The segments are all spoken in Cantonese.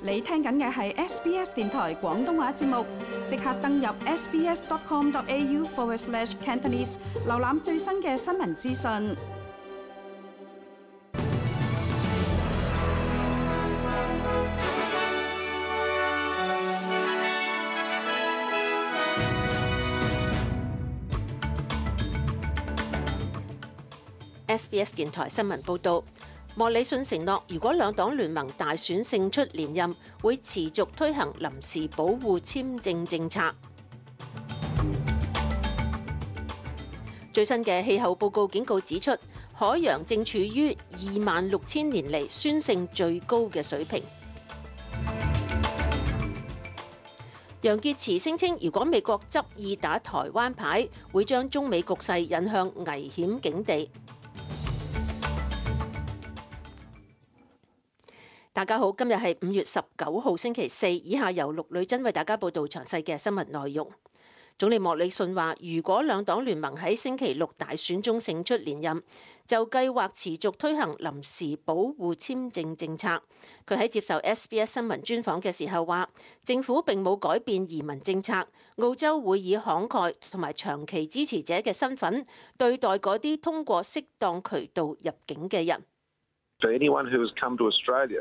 你聽緊嘅係 SBS 電台廣東話節目，即刻登入 sbs.com.au/Cantonese 瀏覽最新嘅新聞資訊。 SBS 電台新聞報導。莫里遜承諾，如果兩黨聯盟大選勝出連任，會持續推行臨時保護簽證政策。最新嘅氣候報告警告指出，海洋正處於26,000年嚟酸性最高嘅水平。楊潔篪聲稱，如果美國執意打台灣牌，會將中美局勢引向危險境地。大家好，今日係5月19號星期四，以下由陸女真為大家報道詳細嘅新聞內容。總理莫里遜話，如果兩黨聯盟喺星期六大選中勝出連任，就計劃持續推行臨時保護簽證政策。佢喺接受 SBS 新聞專訪嘅時候話，政府並冇改變移民政策，澳洲會以慷慨同埋長期支持者嘅身份對待嗰啲通過適當渠道入境嘅人。 For anyone who has come to Australia,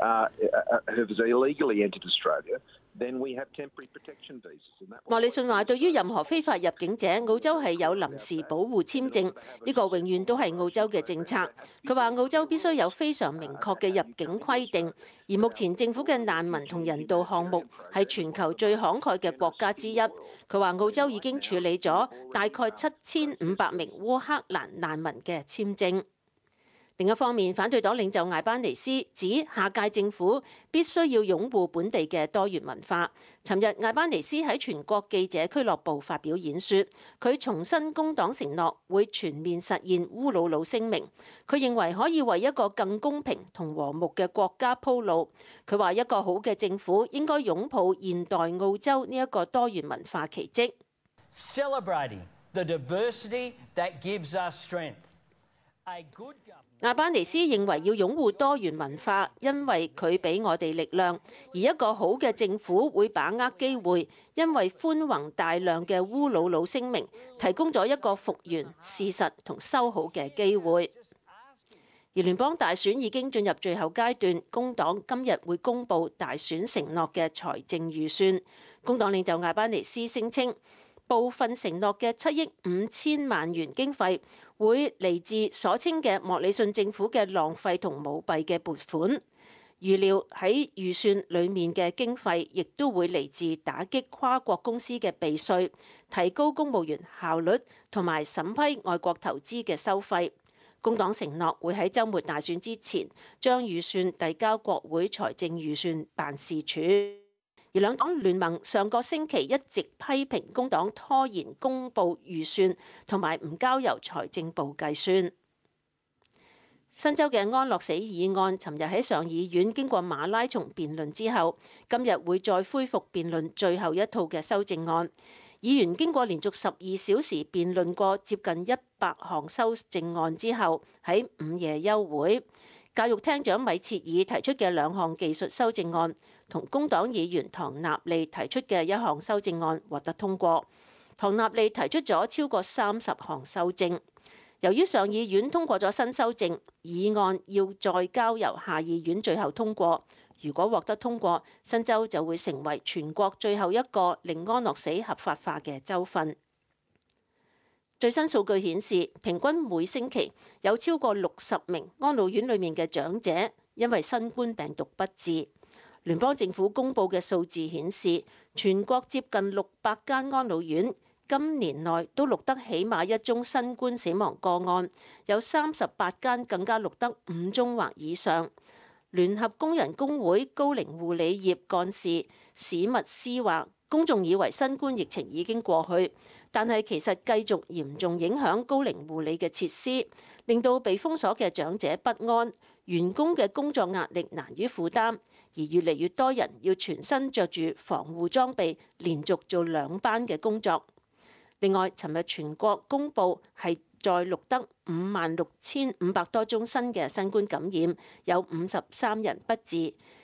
who has illegally entered Australia, then we have temporary protection visas. 莫里遜話：對於任何非法入境者，澳洲係有臨時保護簽證，呢個永遠都係澳洲嘅政策。佢話澳洲必須有非常明確嘅入境規定，而目前政府嘅難民同人道項目係全球最慷慨嘅國家之一。佢話澳洲已經處理咗大概7,500名烏克蘭難民嘅簽證。另一方面，反對黨領袖艾班尼斯指下屆政府必須要擁護本地嘅多元文化。尋日，艾班尼斯喺全國記者俱樂部發表演說，佢重申工黨承諾會全面實現烏魯魯聲明。佢認為可以為一個更公平同和睦嘅國家鋪路。佢話一個好嘅政府應該擁抱現代澳洲呢一個多元文化奇蹟。 Celebrating the diversity that gives us strength. 阿班尼斯認為要擁護多元文化，因為佢俾我哋力量；而一個好嘅政府會把握機會，因為寬宏大量嘅烏魯魯聲明提供咗一個復原事實同修好嘅機會。而聯邦大選已經進入最後階段，工黨今日會公布大選承諾嘅財政預算。工黨領袖阿班尼斯聲稱，部分承諾嘅7億5千萬元經費會嚟自所稱嘅莫里遜政府嘅浪費同舞弊嘅撥款，預料喺預算裡面嘅經費亦都會嚟自打擊跨國公司嘅避稅、提高公務員效率同埋審批外國投資嘅收費。工黨承諾會喺週末大選之前將預算遞交國會財政預算辦事處。而兩黨聯盟上個星期一直批評工黨拖延公布預算同埋唔交由財政部計算。新州嘅安樂死議案尋日喺上議院經過馬拉松辯論之後，今日會再恢復辯論最後一套嘅修正案。議員經過連續12小時辯論過接近100項修正案之後，喺午夜休會。教育廳長米切爾提出嘅2項技術修正案，同工黨議員唐納利提出嘅1項修正案獲得通過。唐納利提出咗超過30項修正。由於上議院通過咗新修正，議案要再交由下議院最後通過。如果獲得通過，新州就會成為全國最後一個令安樂死合法化嘅州份。最新數據顯示，平均每星期有超過60名安老院裏面嘅長者因為新冠病毒不治。聯邦政府公布嘅數字顯示，全國接近600間安老院今年內都錄得起碼1宗新冠死亡個案，有38間更加錄得5宗或以上。聯合工人工會高齡護理業幹事史密斯話，公眾以為新冠疫情已經過去，但係其實繼續嚴重影響高齡護理嘅設施，令到被封鎖嘅長者不安，員工嘅工作壓力難於負擔，而越嚟越多人要全身着住防護裝備，連續做2班嘅工作。另外，尋日全國公布係再錄得56,500多宗新嘅新冠感染，有53人不治。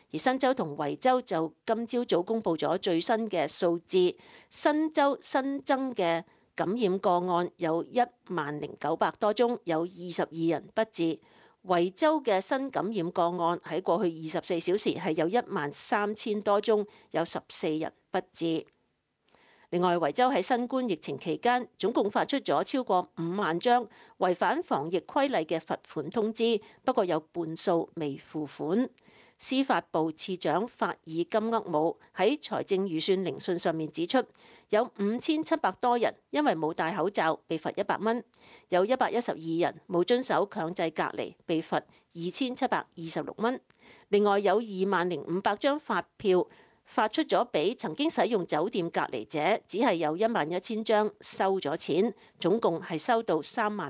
而新州同維州就今朝早公布咗最新嘅數字，新州新增嘅感染個案有10,900多宗，有22人不治。維州嘅新感染個案喺過去24小時係有13,000多宗，有14人不治。另外，維州喺新冠疫情期間總共發出咗超過5萬張違反防疫規例嘅罰款通知，不過有半數未付款。司法部次長法爾金厄姆喺財政預算聆訊上面指出，有5,700多人因為冇戴口罩被罰100蚊，有112人冇遵守強制隔離被罰2,726蚊。另外有20,500張發票發出咗俾曾經使用酒店隔離者，只係有11,000張收咗錢，總共係收到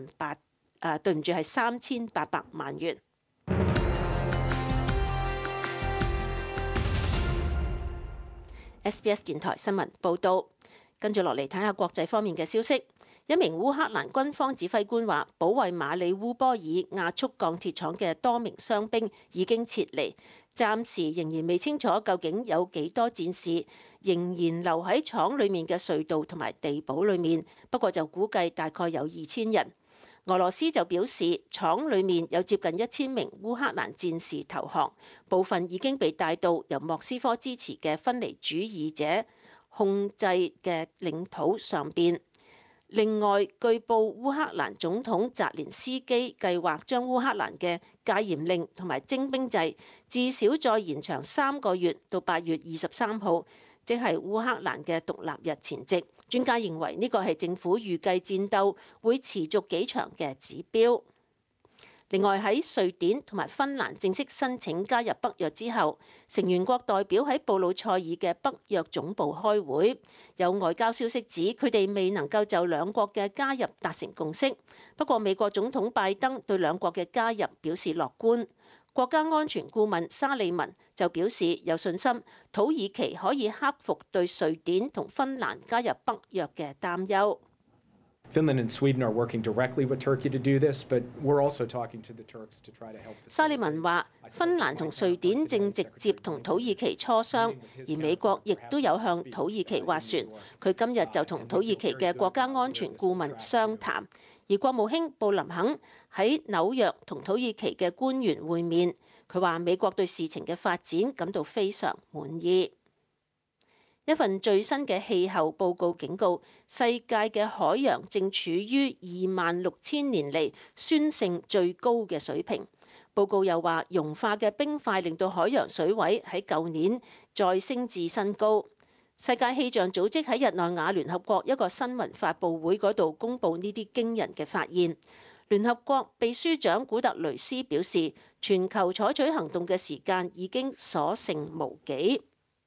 3,800萬元。SBS 電台新聞報導，跟住落嚟睇下國際方面嘅消息。一名烏克蘭軍方指揮官話，保衛馬里烏波爾亞速鋼鐵廠嘅多名傷兵已經撤離，暫時仍然未清楚究竟有幾多戰士仍然留喺廠裡面嘅隧道同埋地堡裡面，不過就估計大概有2,000人。俄羅斯就表示，廠裡面有接近1,000名烏克蘭戰士投降，部分已經被帶到由莫斯科支持嘅分離主義者控制嘅領土上邊。另外，據報烏克蘭總統澤連斯基計劃將烏克蘭嘅戒嚴令同埋徵兵制至少再延長3個月到8月23號，即係烏克蘭嘅獨立日前夕。專家認為呢個係政府預計戰鬥會持續幾長嘅指標。另外，喺瑞典同埋芬蘭正式申請加入北約之後，成員國代表喺布魯塞爾嘅北約總部開會，有外交消息指佢哋未能夠就兩國嘅加入達成共識。不過美國總統拜登對兩國嘅加入表示樂觀。國家安全顧問沙利文就表示有信心土耳其可以克服對瑞典同芬蘭加入北約嘅擔憂。 Finland and Sweden are working directly with Turkey to do this, but we're also talking to the Turks to try to help. 沙利文話，芬蘭同瑞典正直接同土耳其磋商，而美國亦都有向土耳其斡旋。佢今日就同土耳其嘅國家安全顧問商談，而國務卿布林肯喺紐約同土耳其嘅官員會面。佢話美國對事情嘅發展感到非常滿意。一份最新嘅氣候報告警告，世界嘅海洋正處於26,000年嚟酸性最高嘅水平。報告又話，融化嘅冰塊令到海洋水位喺舊年再升至新高。世界氣象組織喺日內瓦聯合國一個新聞發佈會嗰度公佈呢啲驚人嘅發現。聯合國秘書長古特雷斯表示，全球採取行動嘅時間已經所剩無幾。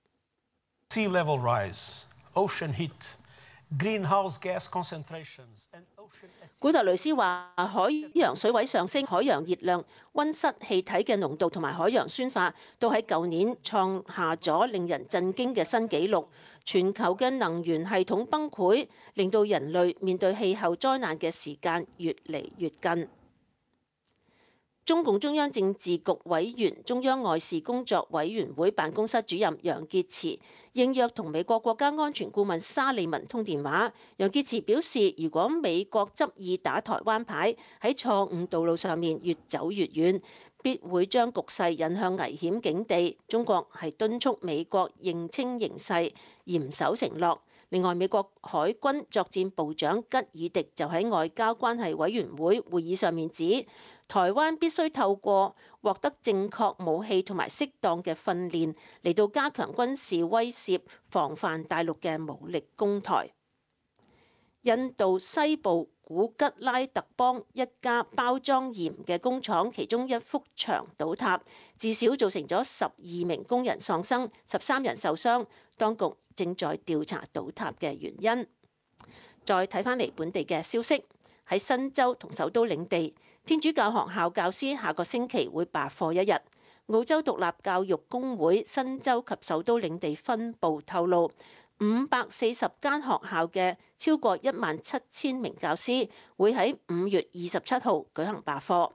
Sea level rise, ocean heat, greenhouse gas concentrations, and ocean acidity. 古特雷斯話，海洋水位上升、海洋熱量、溫室氣體嘅濃度同埋海洋酸化都喺舊年創下咗令人震驚嘅新紀錄。全球嘅能源系統崩潰，令到人類面對氣候災難嘅時間越嚟越近。中共中央政治局委員、中央外事工作委員會辦公室主任楊潔篪應約同美國國家安全顧問沙利文通電話。楊潔篪表示，如果美國執意打台灣牌，喺錯誤道路上面越走越遠，必會將局勢引向危險境地。中國係敦促美國認清形勢，嚴守承諾。另外，美國海軍作戰部長吉爾迪就喺外交關係委員會會議上面指，台灣必須透過獲得正確武器同埋適當嘅訓練嚟到加強軍事威懾，防範大陸嘅武力攻台。印度西部古吉拉特邦一家包裝鹽嘅工廠其中一幅牆倒塌，至少造成咗12名工人喪生，13人受傷。當局正在調查倒塌嘅原因。再睇返嚟本地嘅消息，喺新州同首都領地，天主教學校教師下個星期會罷課一日。澳洲獨立教育工會新州及首都領地分部透露，540間學校嘅超過17,000名教師會喺5月27號舉行罷課。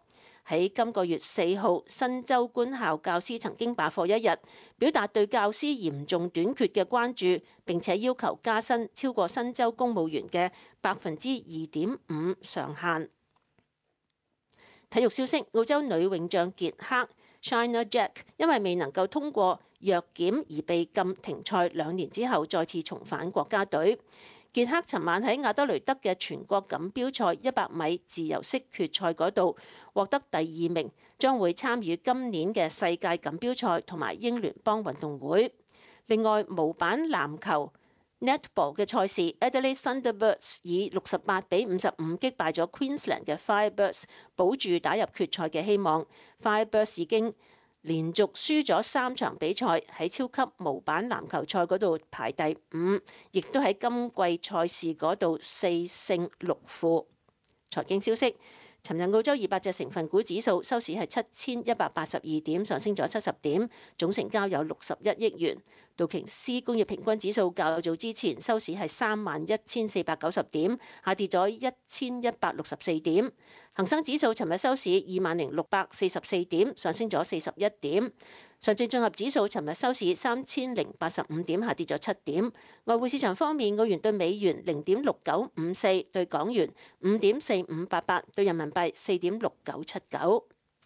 喺今個月4號新州官校教師曾經罷課一日，表達對教師嚴重短缺嘅關注，並且要求加薪超過新州公務員嘅2.5%上限。體育消息，澳洲女泳將傑克 China Jack 因為未能夠通過藥檢而被禁停賽2年之後，再次重返國家隊。傑克尋晚喺亞德雷德嘅全國錦標賽100米自由式決賽嗰度獲得第2名，將會參與今年嘅世界錦標賽同埋英聯邦運動會。另外，模板籃球 Netball 嘅賽事 Adelaide Thunderbirds 以68-55擊敗咗 Queensland 嘅 Firebirds， 保住打入決賽嘅希望。Firebirds 已經連續輸咗3場比賽，喺超級模板籃球賽嗰度排第5，亦都喺今季賽事嗰度4勝6負。財經消息，尋日澳洲200隻成分股指數收市係7182點，上升咗70點，總成交有61億元。道瓊斯工業平均指數較早之前收市係31490點，下跌咗1164點。恒生指數尋日收市20644點，上升咗41點。上證綜合指數尋日收市3085點，下跌咗7點。外匯市場方面，澳元對美元0.6954，對港元5.4588，對人民幣4.6979。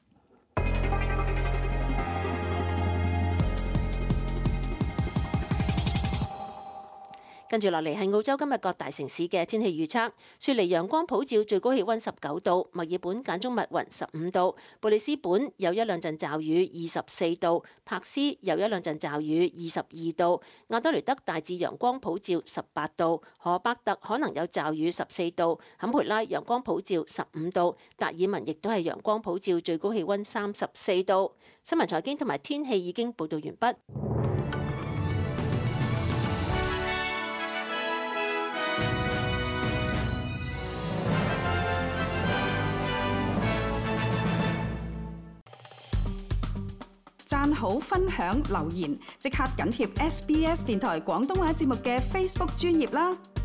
跟住落嚟係澳洲今日各大城市嘅天氣預測。雪梨陽光普照，最高氣溫19度；墨爾本間中密雲15度；布里斯本有一兩陣驟雨24度；柏斯有一兩陣驟雨22度；亞德雷德大致陽光普照18度；荷伯特可能有驟雨14度；坎培拉陽光普照15度；達爾文亦都係陽光普照，最高氣溫34度。新聞財經同埋天氣已經報道完畢。 讚好、分享、留言，即刻緊貼SBS 電台廣東話節目嘅 Facebook 專頁啦！